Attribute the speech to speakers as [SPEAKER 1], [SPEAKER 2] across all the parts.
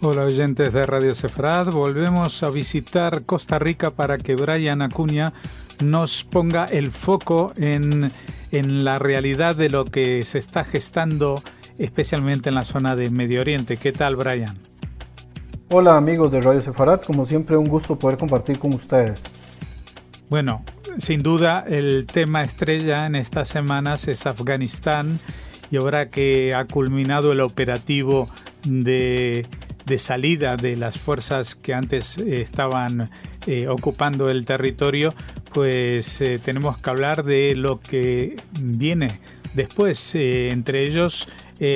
[SPEAKER 1] Hola oyentes de Radio Sefarad, volvemos a visitar Costa Rica para que Brian Acuña nos ponga el foco en la realidad de lo que se está gestando especialmente en la zona de Medio Oriente. ¿Qué tal, Brian?
[SPEAKER 2] Hola amigos de Radio Sefarad, como siempre un gusto poder compartir con ustedes.
[SPEAKER 1] Bueno, sin duda el tema estrella en estas semanas es Afganistán y ahora que ha culminado el operativo de salida de las fuerzas que antes estaban ocupando el territorio, pues tenemos que hablar de lo que viene después, entre ellos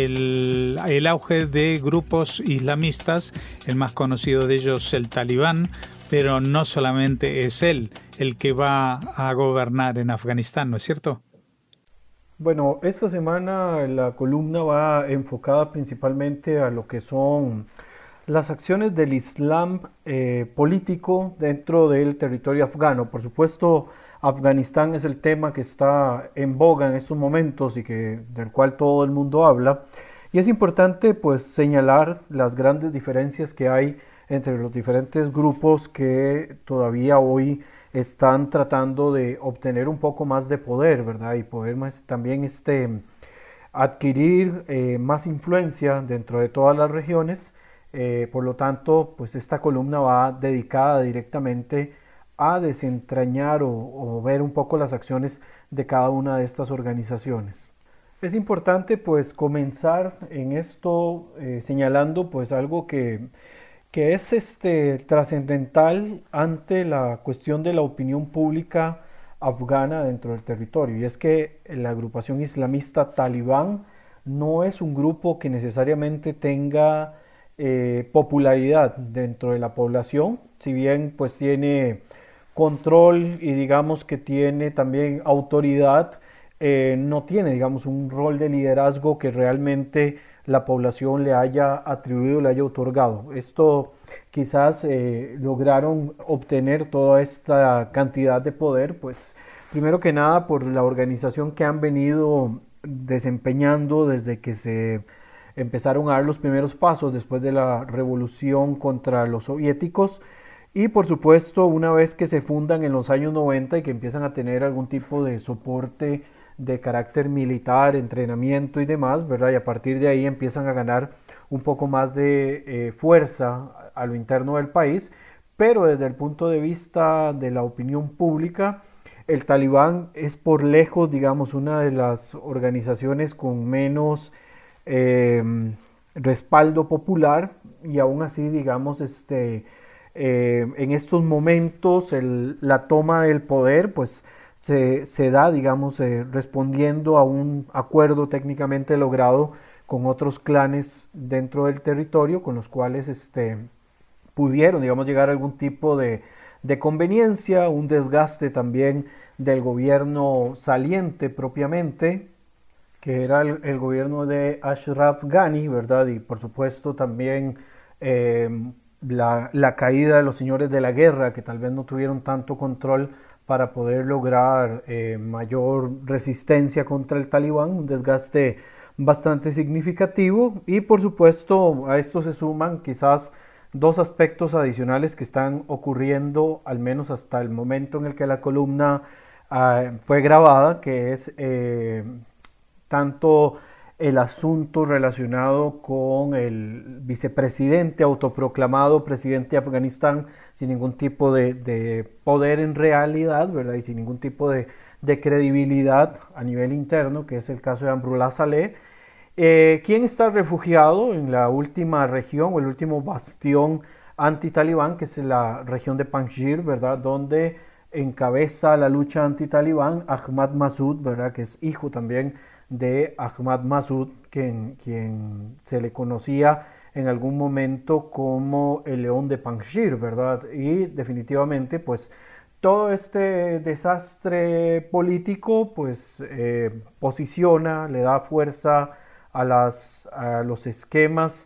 [SPEAKER 1] el auge de grupos islamistas, el más conocido de ellos el Talibán, pero no solamente es él el que va a gobernar en Afganistán, ¿no es cierto?
[SPEAKER 2] Bueno, esta semana la columna va enfocada principalmente a lo que son las acciones del Islam político dentro del territorio afgano. Por supuesto, Afganistán es el tema que está en boga en estos momentos y del cual todo el mundo habla. Y es importante pues señalar las grandes diferencias que hay entre los diferentes grupos que todavía hoy están tratando de obtener un poco más de poder, ¿verdad? Y poder más también adquirir más influencia dentro de todas las regiones. Por lo tanto, pues esta columna va dedicada directamente a desentrañar o ver un poco las acciones de cada una de estas organizaciones. Es importante pues comenzar en esto señalando pues algo que es trascendental ante la cuestión de la opinión pública afgana dentro del territorio, y es que la agrupación islamista Talibán no es un grupo que necesariamente tenga popularidad dentro de la población, si bien pues tiene control y digamos que tiene también autoridad, no tiene digamos un rol de liderazgo que realmente la población le haya atribuido, le haya otorgado. Esto quizás lograron obtener toda esta cantidad de poder, pues primero que nada por la organización que han venido desempeñando desde que se empezaron a dar los primeros pasos después de la revolución contra los soviéticos, y por supuesto una vez que se fundan en los años 90 y que empiezan a tener algún tipo de soporte de carácter militar, entrenamiento y demás, ¿verdad? Y a partir de ahí empiezan a ganar un poco más de fuerza a lo interno del país, pero desde el punto de vista de la opinión pública, el Talibán es por lejos, digamos, una de las organizaciones con menos eh, respaldo popular, y aún así, digamos, en estos momentos la toma del poder, pues se da, digamos, respondiendo a un acuerdo técnicamente logrado con otros clanes dentro del territorio, con los cuales pudieron, digamos, llegar a algún tipo de conveniencia, un desgaste también del gobierno saliente propiamente, que era el gobierno de Ashraf Ghani, ¿verdad? Y por supuesto también eh, la caída de los señores de la guerra, que tal vez no tuvieron tanto control para poder lograr mayor resistencia contra el Talibán, un desgaste bastante significativo. Y por supuesto a esto se suman quizás dos aspectos adicionales que están ocurriendo, al menos hasta el momento en el que la columna fue grabada, que es tanto el asunto relacionado con el vicepresidente autoproclamado presidente de Afganistán sin ningún tipo de poder en realidad, ¿verdad? Y sin ningún tipo de credibilidad a nivel interno, que es el caso de Ambrullah Saleh, quien está refugiado en la última región o el último bastión anti-talibán, que es la región de Panjshir, ¿verdad? Donde encabeza la lucha anti-talibán Ahmad Massoud, ¿verdad? Que es hijo también de Ahmad Massoud, quien se le conocía en algún momento como el León de Panjshir, ¿verdad? Y definitivamente, pues, todo este desastre político, pues, posiciona, le da fuerza a los esquemas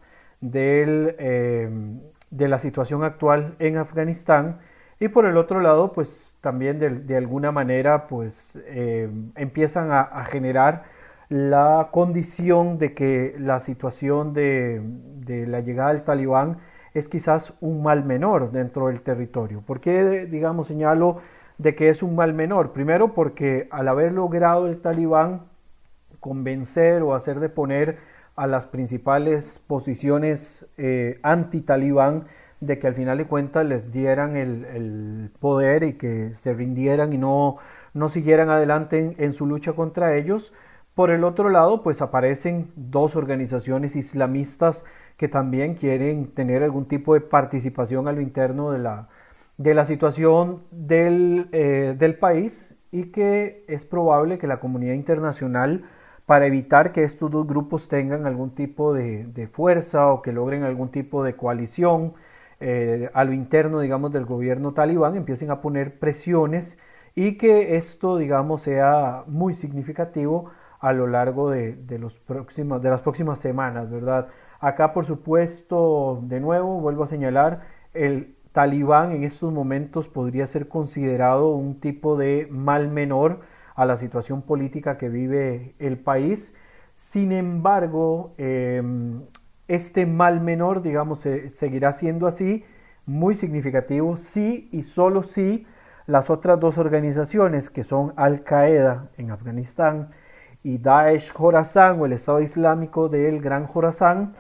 [SPEAKER 2] de la situación actual en Afganistán. Y por el otro lado, pues también de alguna manera, pues empiezan a generar la condición de que la situación de la llegada del Talibán es quizás un mal menor dentro del territorio. ¿Por qué, digamos, señalo de que es un mal menor? Primero porque al haber logrado el talibán convencer o hacer deponer a las principales posiciones anti-talibán, de que al final de cuentas les dieran el poder y que se rindieran y no siguieran adelante en su lucha contra ellos. Por el otro lado, pues aparecen dos organizaciones islamistas que también quieren tener algún tipo de participación a lo interno de la situación del país, y que es probable que la comunidad internacional, para evitar que estos dos grupos tengan algún tipo de fuerza o que logren algún tipo de coalición a lo interno, digamos, del gobierno talibán, empiecen a poner presiones, y que esto, digamos, sea muy significativo a lo largo de las próximas semanas, ¿verdad? Acá, por supuesto, de nuevo, vuelvo a señalar, el talibán en estos momentos podría ser considerado un tipo de mal menor a la situación política que vive el país. Sin embargo, este mal menor, digamos, seguirá siendo así, muy significativo, sí y solo si las otras dos organizaciones, que son Al Qaeda en Afganistán y Daesh Khorasan, o el Estado Islámico del Gran Khorasan,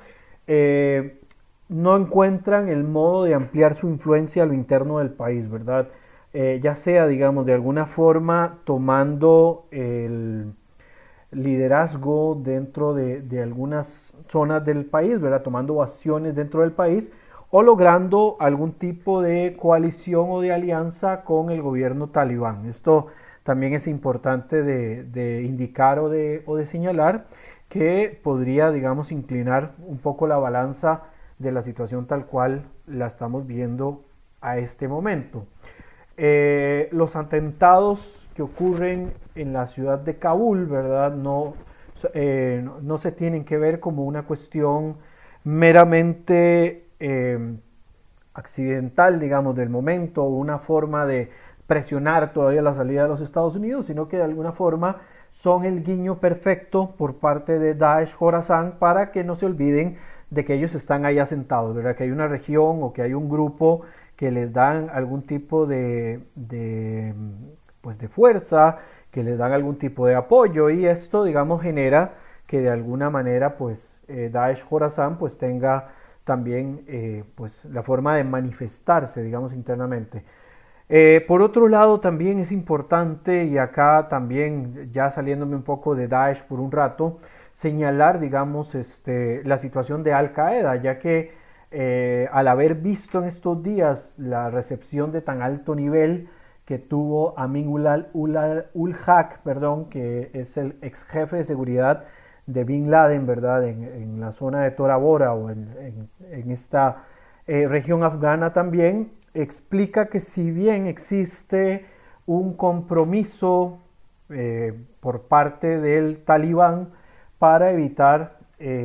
[SPEAKER 2] no encuentran el modo de ampliar su influencia a lo interno del país, ¿verdad? Ya sea, digamos, de alguna forma tomando el liderazgo dentro de algunas zonas del país, ¿verdad? Tomando bastiones dentro del país, o logrando algún tipo de coalición o de alianza con el gobierno talibán. Esto también es importante de indicar o de señalar, que podría, digamos, inclinar un poco la balanza de la situación tal cual la estamos viendo a este momento. Los atentados que ocurren en la ciudad de Kabul, ¿verdad? No se tienen que ver como una cuestión meramente accidental, digamos, del momento, o una forma de presionar todavía la salida de los Estados Unidos, sino que de alguna forma son el guiño perfecto por parte de Daesh Khorasan para que no se olviden de que ellos están ahí asentados, ¿verdad? Que hay una región o que hay un grupo que les dan algún tipo pues de fuerza, que les dan algún tipo de apoyo, y esto, digamos, genera que de alguna manera pues Daesh Khorasan pues tenga también pues la forma de manifestarse, digamos, internamente. Por otro lado, también es importante, y acá también ya saliéndome un poco de Daesh por un rato, señalar, digamos, la situación de Al Qaeda, ya que al haber visto en estos días la recepción de tan alto nivel que tuvo Amin ul Haq, perdón, que es el ex jefe de seguridad de Bin Laden, ¿verdad? En la zona de Tora Bora, o en esta región afgana también, explica que si bien existe un compromiso por parte del talibán para evitar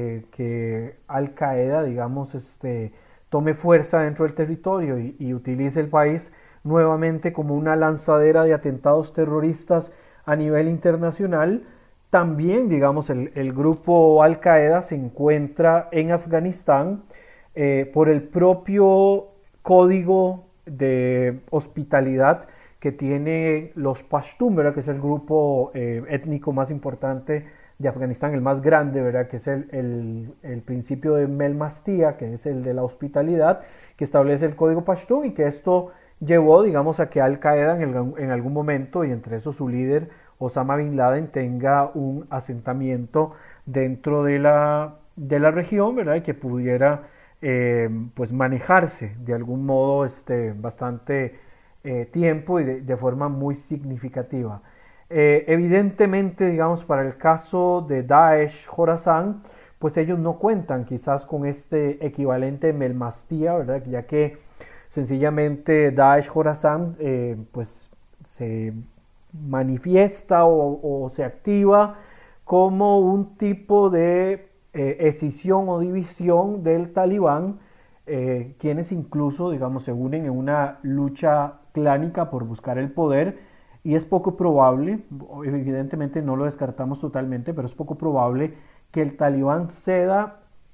[SPEAKER 2] que Al Qaeda, digamos, tome fuerza dentro del territorio y utilice el país nuevamente como una lanzadera de atentados terroristas a nivel internacional. También, digamos, el grupo Al Qaeda se encuentra en Afganistán por el propio código de hospitalidad que tiene los Pashtun, ¿verdad? Que es el grupo étnico más importante de Afganistán, el más grande, ¿verdad? Que es el principio de Melmastía, que es el de la hospitalidad, que establece el código Pashtun, y que esto llevó, digamos, a que Al Qaeda en algún momento, y entre eso su líder Osama Bin Laden, tenga un asentamiento dentro de la región, ¿verdad? Y que pudiera pues manejarse de algún modo bastante tiempo y de forma muy significativa. Evidentemente, digamos, para el caso de Daesh Khorasan, pues ellos no cuentan quizás con este equivalente Melmastía, ¿verdad? Ya que sencillamente Daesh Khorasan pues se manifiesta o se activa como un tipo de escisión o división del talibán, quienes incluso, digamos, se unen en una lucha clánica por buscar el poder, y es poco probable, evidentemente no lo descartamos totalmente, pero es poco probable que el talibán ceda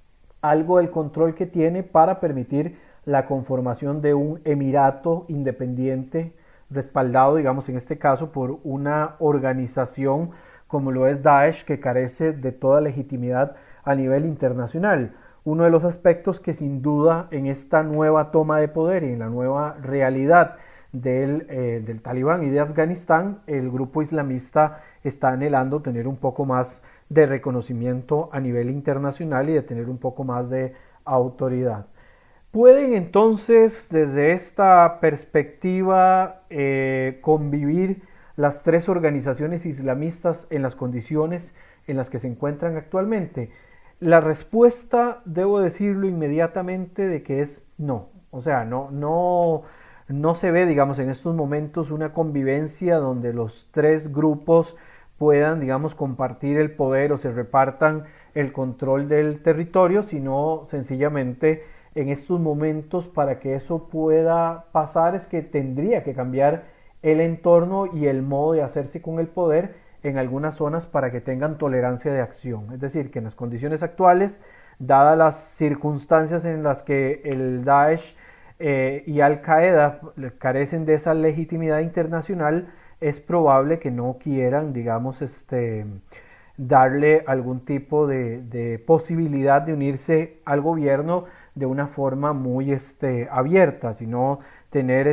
[SPEAKER 2] algo del control que tiene para permitir la conformación de un emirato independiente respaldado, digamos en este caso, por una organización como lo es Daesh, que carece de toda legitimidad a nivel internacional. Uno de los aspectos que sin duda en esta nueva toma de poder y en la nueva realidad del Talibán y de Afganistán, el grupo islamista está anhelando tener un poco más de reconocimiento a nivel internacional y de tener un poco más de autoridad. ¿Pueden entonces desde esta perspectiva convivir las tres organizaciones islamistas en las condiciones en las que se encuentran actualmente? La respuesta, debo decirlo inmediatamente, de que es no. O sea, no se ve, digamos, en estos momentos una convivencia donde los tres grupos puedan, digamos, compartir el poder o se repartan el control del territorio, sino sencillamente en estos momentos para que eso pueda pasar es que tendría que cambiar el entorno y el modo de hacerse con el poder en algunas zonas para que tengan tolerancia de acción. Es decir, que en las condiciones actuales, dadas las circunstancias en las que el Daesh y Al-Qaeda carecen de esa legitimidad internacional, es probable que no quieran, digamos, darle algún tipo de posibilidad de unirse al gobierno de una forma muy abierta, sino tener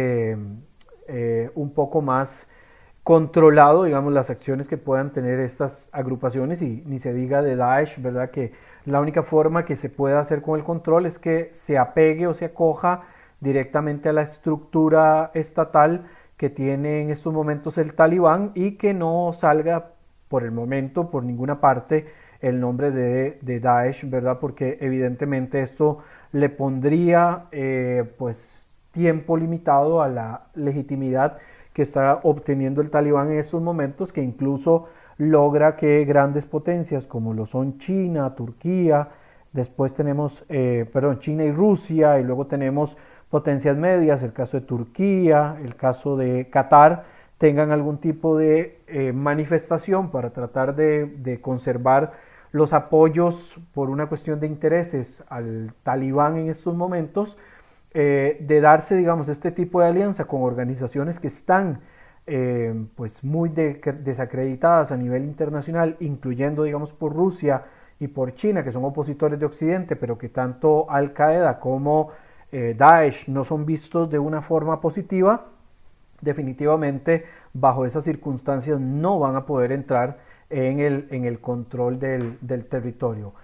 [SPEAKER 2] un poco más controlado, digamos, las acciones que puedan tener estas agrupaciones, y ni se diga de Daesh, ¿verdad? Que la única forma que se pueda hacer con el control es que se apegue o se acoja directamente a la estructura estatal que tiene en estos momentos el Talibán y que no salga por el momento por ninguna parte el nombre de Daesh, ¿verdad? Porque evidentemente esto le pondría pues tiempo limitado a la legitimidad que está obteniendo el Talibán en estos momentos, que incluso logra que grandes potencias como lo son China, Turquía, después tenemos, China y Rusia, y luego tenemos potencias medias, el caso de Turquía, el caso de Qatar, tengan algún tipo de manifestación para tratar de conservar los apoyos por una cuestión de intereses al Talibán en estos momentos, de darse, digamos, este tipo de alianza con organizaciones que están pues muy desacreditadas a nivel internacional, incluyendo, digamos, por Rusia y por China, que son opositores de Occidente, pero que tanto Al-Qaeda como Daesh no son vistos de una forma positiva. Definitivamente bajo esas circunstancias no van a poder entrar en el control del territorio.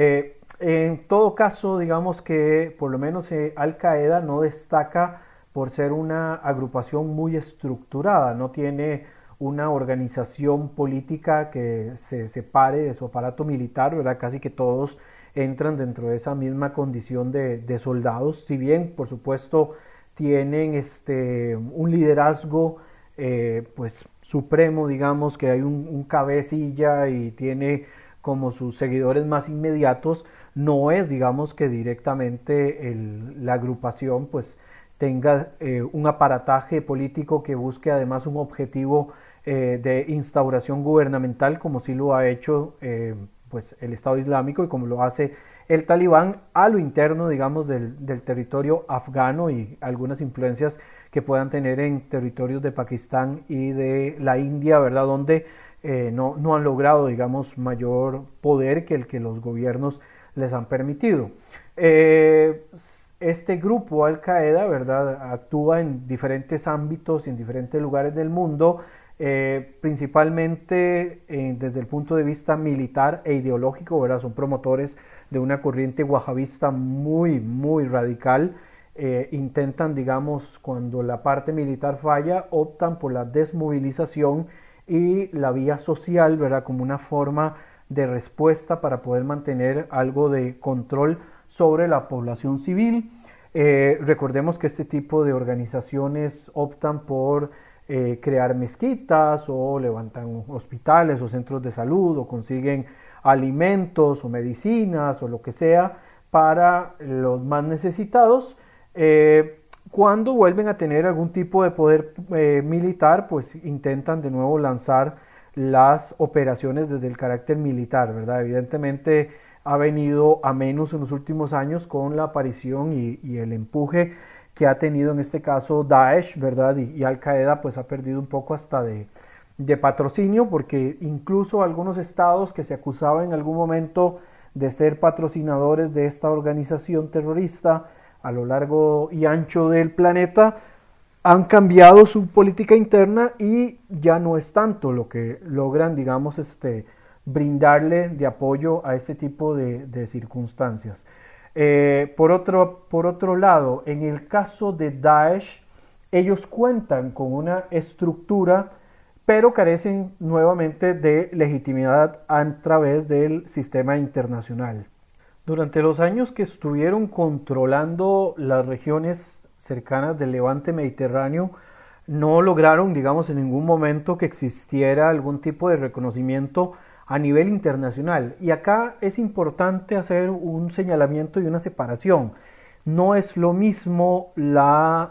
[SPEAKER 2] En todo caso, digamos que por lo menos Al-Qaeda no destaca por ser una agrupación muy estructurada, no tiene una organización política que se separe de su aparato militar, ¿verdad? Casi que todos entran dentro de esa misma condición de soldados, si bien por supuesto tienen un liderazgo pues supremo, digamos, que hay un cabecilla y tiene como sus seguidores más inmediatos. No es, digamos, que directamente la agrupación pues tenga un aparataje político que busque además un objetivo de instauración gubernamental, como sí lo ha hecho pues el Estado Islámico y como lo hace el Talibán a lo interno, digamos, del territorio afgano, y algunas influencias que puedan tener en territorios de Pakistán y de la India, ¿verdad? Donde no han logrado, digamos, mayor poder que el que los gobiernos les han permitido. Este grupo Al-Qaeda, ¿verdad?, actúa en diferentes ámbitos y en diferentes lugares del mundo, principalmente desde el punto de vista militar e ideológico, ¿verdad? Son promotores de una corriente wahabista muy radical. Intentan, digamos, cuando la parte militar falla, optan por la desmovilización y la vía social, ¿verdad?, como una forma de respuesta para poder mantener algo de control sobre la población civil. Recordemos que este tipo de organizaciones optan por crear mezquitas o levantan hospitales o centros de salud o consiguen alimentos o medicinas o lo que sea para los más necesitados. Cuando vuelven a tener algún tipo de poder militar, pues intentan de nuevo lanzar las operaciones desde el carácter militar, ¿verdad? Evidentemente ha venido a menos en los últimos años con la aparición y el empuje que ha tenido en este caso Daesh, ¿verdad? Y Al Qaeda pues ha perdido un poco hasta de patrocinio, porque incluso algunos estados que se acusaban en algún momento de ser patrocinadores de esta organización terrorista a lo largo y ancho del planeta han cambiado su política interna y ya no es tanto lo que logran, digamos, brindarle de apoyo a ese tipo de circunstancias. Por otro lado, en el caso de Daesh, ellos cuentan con una estructura, pero carecen nuevamente de legitimidad a través del sistema internacional. Durante los años que estuvieron controlando las regiones cercanas del Levante mediterráneo, no lograron, digamos, en ningún momento que existiera algún tipo de reconocimiento a nivel internacional. Y acá es importante hacer un señalamiento y una separación. No es lo mismo la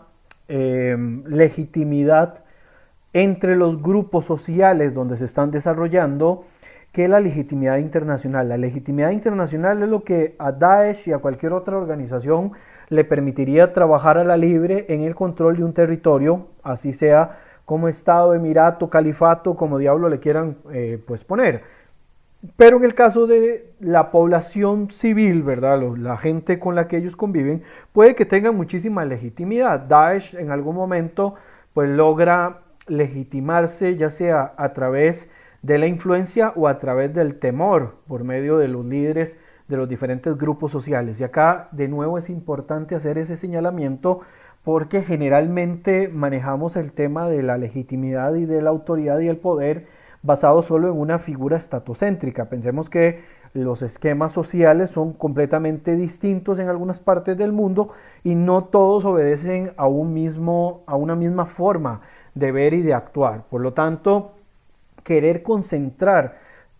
[SPEAKER 2] legitimidad entre los grupos sociales donde se están desarrollando que la legitimidad internacional. La legitimidad internacional es lo que a Daesh y a cualquier otra organización le permitiría trabajar a la libre en el control de un territorio, así sea como estado, emirato, califato, como diablo le quieran pues poner. Pero en el caso de la población civil, ¿verdad? La gente con la que ellos conviven, puede que tengan muchísima legitimidad. Daesh en algún momento pues logra legitimarse, ya sea a través de la influencia o a través del temor por medio de los líderes de los diferentes grupos sociales. Y acá de nuevo es importante hacer ese señalamiento porque generalmente manejamos el tema de la legitimidad y de la autoridad y el poder basado solo en una figura estatocéntrica. Pensemos que los esquemas sociales son completamente distintos en algunas partes del mundo y no todos obedecen a una misma forma de ver y de actuar. Por lo tanto, querer concentrar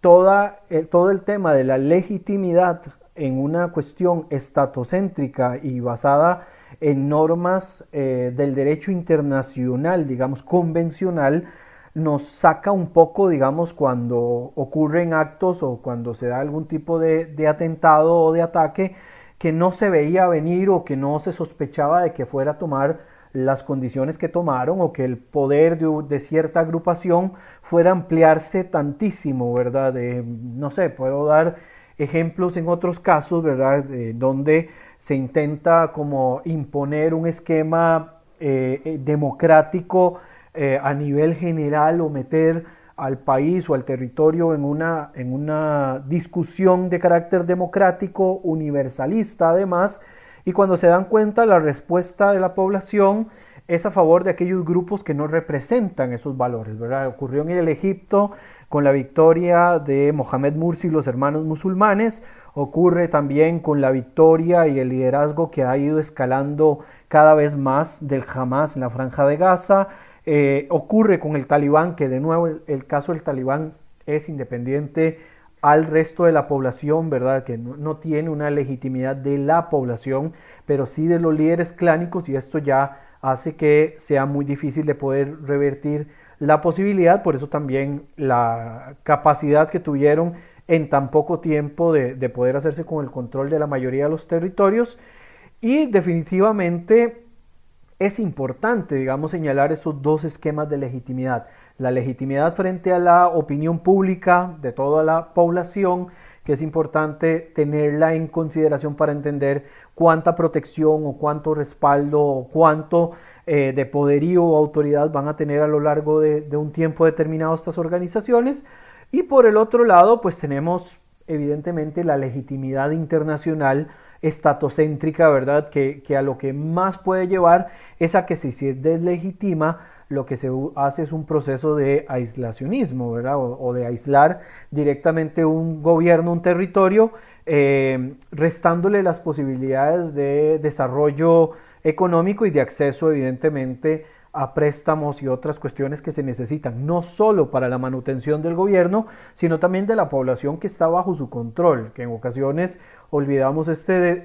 [SPEAKER 2] todo el tema de la legitimidad en una cuestión estatocéntrica y basada en normas del derecho internacional, digamos, convencional, nos saca un poco, digamos, cuando ocurren actos o cuando se da algún tipo de atentado o de ataque que no se veía venir o que no se sospechaba de que fuera a tomar las condiciones que tomaron o que el poder de cierta agrupación fuera a ampliarse tantísimo, ¿verdad? No sé, puedo dar ejemplos en otros casos, ¿verdad? Donde se intenta como imponer un esquema democrático a nivel general o meter al país o al territorio en una discusión de carácter democrático, universalista además, y cuando se dan cuenta la respuesta de la población es a favor de aquellos grupos que no representan esos valores, ¿verdad? Ocurrió en el Egipto con la victoria de Mohamed Mursi y los hermanos musulmanes, ocurre también con la victoria y el liderazgo que ha ido escalando cada vez más del Hamas en la Franja de Gaza, ocurre con el Talibán, que de nuevo el caso del Talibán es independiente al resto de la población, ¿verdad? Que no tiene una legitimidad de la población, pero sí de los líderes clánicos, y esto ya hace que sea muy difícil de poder revertir la posibilidad. Por eso también la capacidad que tuvieron en tan poco tiempo de poder hacerse con el control de la mayoría de los territorios. Y definitivamente es importante, digamos, señalar esos dos esquemas de legitimidad. La legitimidad frente a la opinión pública de toda la población, que es importante tenerla en consideración para entender cuánta protección o cuánto respaldo o cuánto de poderío o autoridad van a tener a lo largo de un tiempo determinado estas organizaciones. Y por el otro lado, pues tenemos evidentemente la legitimidad internacional estatocéntrica, ¿verdad? Que a lo que más puede llevar es a que si se deslegitima, lo que se hace es un proceso de aislacionismo, ¿verdad? O de aislar directamente un gobierno, un territorio, restándole las posibilidades de desarrollo económico y de acceso, evidentemente, a préstamos y otras cuestiones que se necesitan, no solo para la manutención del gobierno, sino también de la población que está bajo su control, que en ocasiones olvidamos este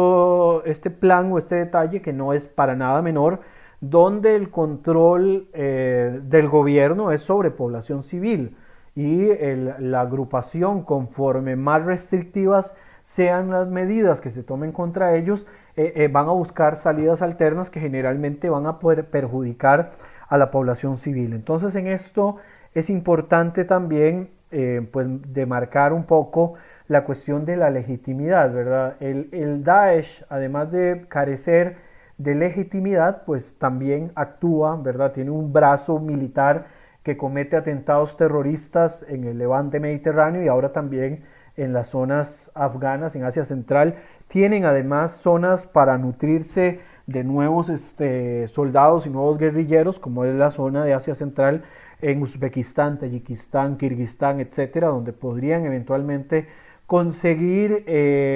[SPEAKER 2] plan o este detalle que no es para nada menor, donde el control del gobierno es sobre población civil y la agrupación, conforme más restrictivas sean las medidas que se tomen contra ellos, van a buscar salidas alternas que generalmente van a poder perjudicar a la población civil. Entonces en esto es importante también pues demarcar un poco la cuestión de la legitimidad, ¿verdad? El Daesh, además de carecer de legitimidad, pues también actúa, ¿verdad? Tiene un brazo militar que comete atentados terroristas en el levante mediterráneo y ahora también en las zonas afganas, en Asia Central. Tienen además zonas para nutrirse de nuevos soldados y nuevos guerrilleros, como es la zona de Asia Central en Uzbekistán, Tayikistán, Kirguistán, etcétera, donde podrían eventualmente conseguir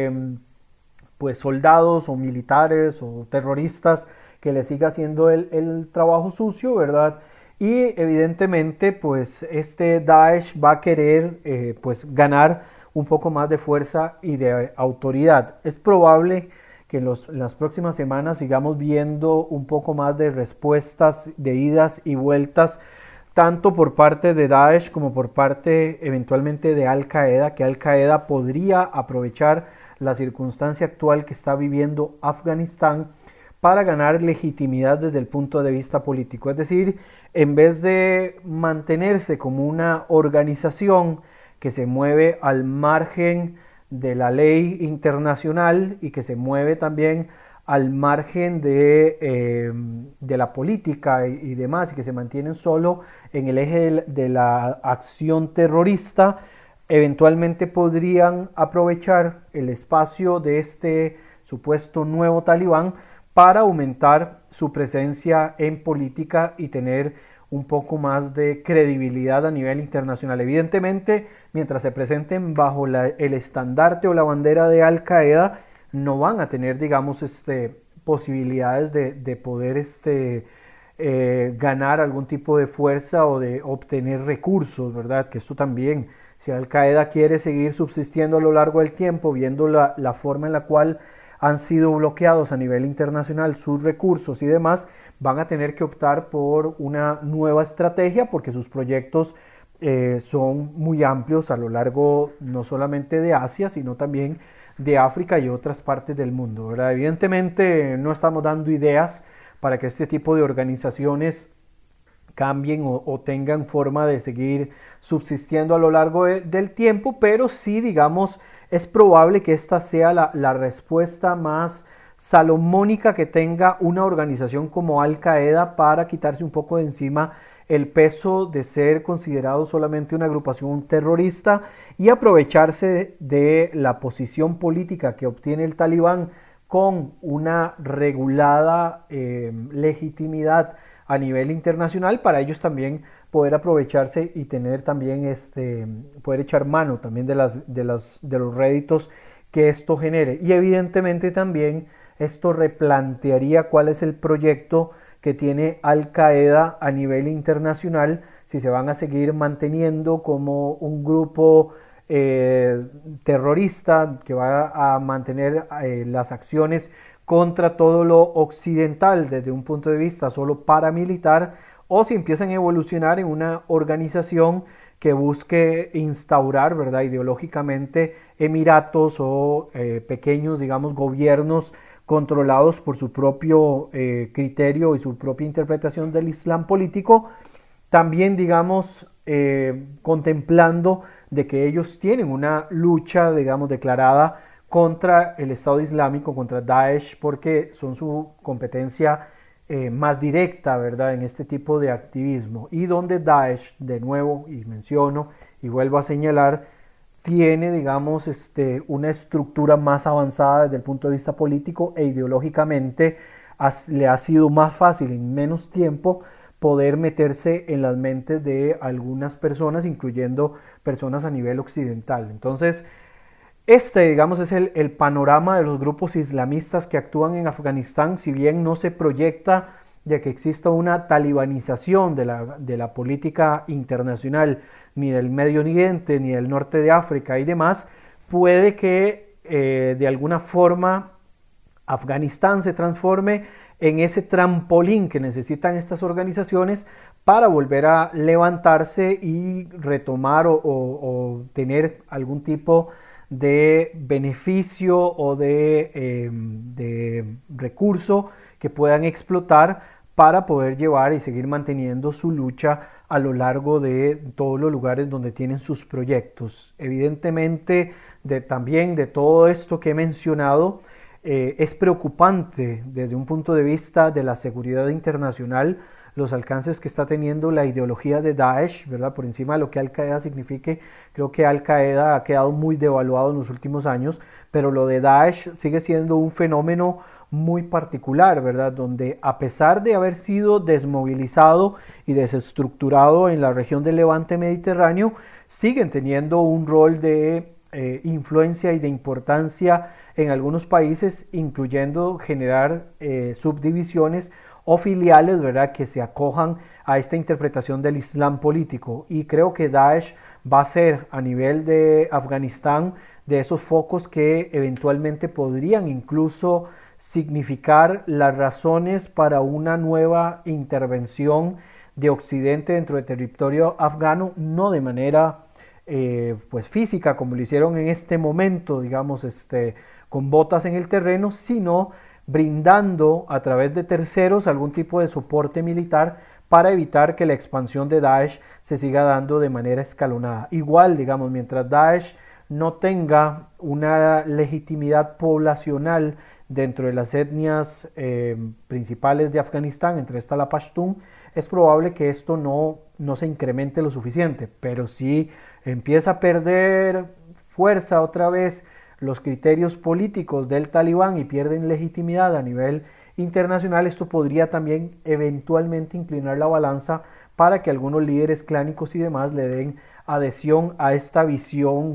[SPEAKER 2] pues soldados o militares o terroristas que le siga haciendo el trabajo sucio, ¿verdad? Y evidentemente pues este Daesh va a querer pues ganar un poco más de fuerza y de autoridad. Es probable que en las próximas semanas sigamos viendo un poco más de respuestas, de idas y vueltas, tanto por parte de Daesh como por parte eventualmente de Al Qaeda, que Al Qaeda podría aprovechar la circunstancia actual que está viviendo Afganistán para ganar legitimidad desde el punto de vista político. Es decir, en vez de mantenerse como una organización que se mueve al margen de la ley internacional y que se mueve también al margen de la política y demás, y que se mantienen solo en el eje de la acción terrorista, eventualmente podrían aprovechar el espacio de este supuesto nuevo talibán para aumentar su presencia en política y tener un poco más de credibilidad a nivel internacional. Evidentemente, mientras se presenten bajo el estandarte o la bandera de Al Qaeda, no van a tener, digamos, posibilidades de poder ganar algún tipo de fuerza o de obtener recursos, ¿verdad? Que esto también, si Al Qaeda quiere seguir subsistiendo a lo largo del tiempo, viendo la forma en la cual han sido bloqueados a nivel internacional sus recursos y demás, van a tener que optar por una nueva estrategia porque sus proyectos son muy amplios a lo largo no solamente de Asia, sino también de África y otras partes del mundo, ¿verdad? Evidentemente no estamos dando ideas para que este tipo de organizaciones cambien o tengan forma de seguir subsistiendo a lo largo del tiempo, pero sí, digamos, es probable que esta sea la respuesta más salomónica que tenga una organización como Al Qaeda para quitarse un poco de encima el peso de ser considerado solamente una agrupación terrorista y aprovecharse de la posición política que obtiene el Talibán con una regulada legitimidad a nivel internacional para ellos también poder aprovecharse y tener también poder echar mano también de los réditos que esto genere. Y evidentemente también esto replantearía cuál es el proyecto que tiene Al Qaeda a nivel internacional, si se van a seguir manteniendo como un grupo terrorista que va a mantener las acciones contra todo lo occidental desde un punto de vista solo paramilitar, o si empiezan a evolucionar en una organización que busque instaurar, ¿verdad?, ideológicamente emiratos o pequeños, digamos, gobiernos controlados por su propio criterio y su propia interpretación del Islam político, también, digamos, contemplando de que ellos tienen una lucha, digamos, declarada contra el Estado Islámico, contra Daesh, porque son su competencia más directa, ¿verdad?, en este tipo de activismo. Y donde Daesh, de nuevo, y menciono y vuelvo a señalar, tiene, digamos, una estructura más avanzada desde el punto de vista político e ideológicamente le ha sido más fácil en menos tiempo poder meterse en las mentes de algunas personas, incluyendo personas a nivel occidental. Entonces, digamos, es el panorama de los grupos islamistas que actúan en Afganistán, si bien no se proyecta de que exista una talibanización de la política internacional, ni del Medio Oriente, ni del norte de África y demás, puede que de alguna forma Afganistán se transforme en ese trampolín que necesitan estas organizaciones para volver a levantarse y retomar o tener algún tipo de beneficio o de recurso que puedan explotar para poder llevar y seguir manteniendo su lucha a lo largo de todos los lugares donde tienen sus proyectos. Evidentemente, también de todo esto que he mencionado, es preocupante desde un punto de vista de la seguridad internacional los alcances que está teniendo la ideología de Daesh, ¿verdad? Por encima de lo que Al-Qaeda signifique. Creo que Al-Qaeda ha quedado muy devaluado en los últimos años, pero lo de Daesh sigue siendo un fenómeno muy particular, ¿verdad? Donde a pesar de haber sido desmovilizado y desestructurado en la región del Levante Mediterráneo, siguen teniendo un rol de influencia y de importancia en algunos países, incluyendo generar subdivisiones o filiales, ¿verdad?, que se acojan a esta interpretación del Islam político. Y creo que Daesh va a ser, a nivel de Afganistán, de esos focos que eventualmente podrían incluso significar las razones para una nueva intervención de Occidente dentro del territorio afgano, no de manera pues física como lo hicieron en este momento, digamos, con botas en el terreno, sino brindando a través de terceros algún tipo de soporte militar para evitar que la expansión de Daesh se siga dando de manera escalonada. Igual, digamos, mientras Daesh no tenga una legitimidad poblacional dentro de las etnias principales de Afganistán, entre esta la Pashtun, es probable que esto no se incremente lo suficiente, pero si empieza a perder fuerza otra vez los criterios políticos del Talibán y pierden legitimidad a nivel internacional, esto podría también eventualmente inclinar la balanza para que algunos líderes clánicos y demás le den adhesión a esta visión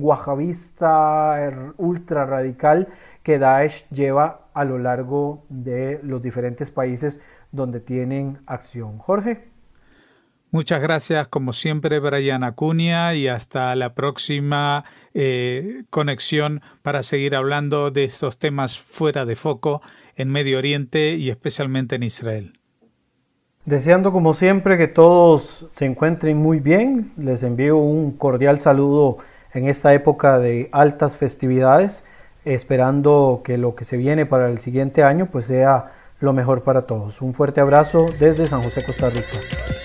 [SPEAKER 2] wahabista ultra radical que Daesh lleva a lo largo de los diferentes países donde tienen acción. Jorge.
[SPEAKER 1] Muchas gracias, como siempre, Brian Acuña, y hasta la próxima conexión para seguir hablando de estos temas fuera de foco en Medio Oriente y especialmente en Israel.
[SPEAKER 2] Deseando, como siempre, que todos se encuentren muy bien. Les envío un cordial saludo en esta época de altas festividades, esperando que lo que se viene para el siguiente año pues sea lo mejor para todos. Un fuerte abrazo desde San José, Costa Rica.